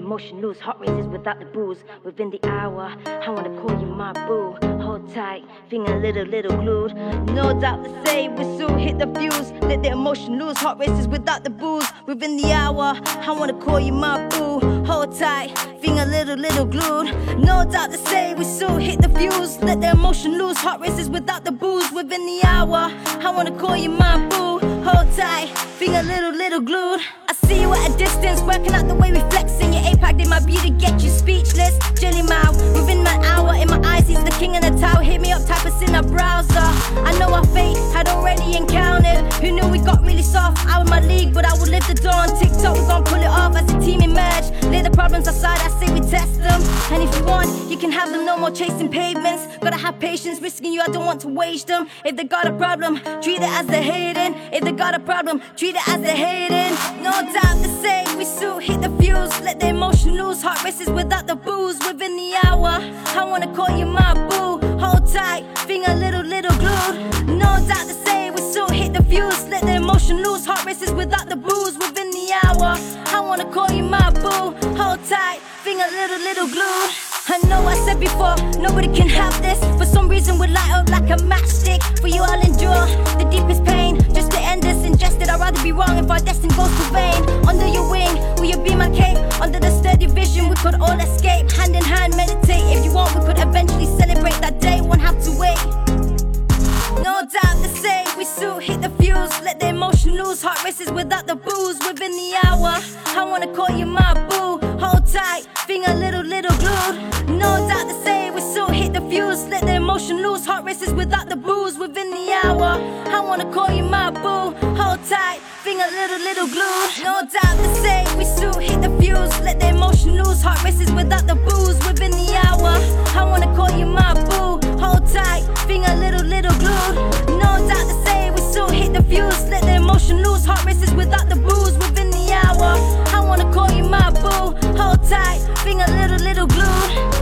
emotion loose, heart races without the booze. Within the hour, I wanna call you my boo. Hold tight, finger little glued. No doubt to say we soon hit the fuse. Let the emotion loose, heart races without the booze. Within the hour, I wanna call you my boo. Hold tight, finger little glued. No doubt to say we soon hit the fuse. Let the emotion loose, heart races without the booze. Within the hour, I wanna call you my boo. Hold tight, finger little glued. I see you at a distance, working out the way we flexing. Your APAC did my beauty get you speechless. Jelly mouth, within my hour, in my eyes he's the king in the tower. Hit me up, type us in a browser. I know our fate had already encountered. Who knew we got really soft? Out of my league, but I will live the door on TikTok. We gon' pull it off as a team emerge. Lay the problems aside, I say we test them. And if you want, you can have them, no more chasing pavements. Gotta have patience, risking you, I don't want to waste them. If they got a problem, treat it as they're hating. If they got a problem, treat it as they're hating. No doubt to say, we soon hit the fuse. Let the emotion loose, heart races without the booze. Within the hour, I wanna call you my boo. Hold tight, finger little glued. No doubt to say, we soon hit the fuse. Let the emotion loose, heart races without the booze. Within the hour, I wanna call you my boo. Hold tight, finger little glued. I know I said before, nobody can have this. For some reason we light up like a matchstick. For you I'll endure the deepest pain, just to end this ingested. I'd rather be wrong if our destiny goes to vain. Under your wing, will you be my cape? Under the sturdy vision we could all escape. Hand in hand meditate, if you want we could eventually celebrate that day. Won't have to wait. No doubt to say, we soon hit the fuse. Let the emotion loose, heart races without the booze. Within the hour, I wanna call you my boo. Hold tight, finger little glued. No doubt to say, we soon hit the fuse. Let the emotion loose, heart races without the booze. Within the hour, I wanna call you my boo. Hold tight, finger little glued. No doubt to say, we soon hit the fuse. Let the emotion loose, heart races without the booze. Within the hour, I wanna call you my boo. Hold tight, finger little glued. No doubt to say, we soon hit the fuse. Let the emotion loose, heart races without the booze. Within the hour, I wanna call you my boo. Hold tight, finger little glued.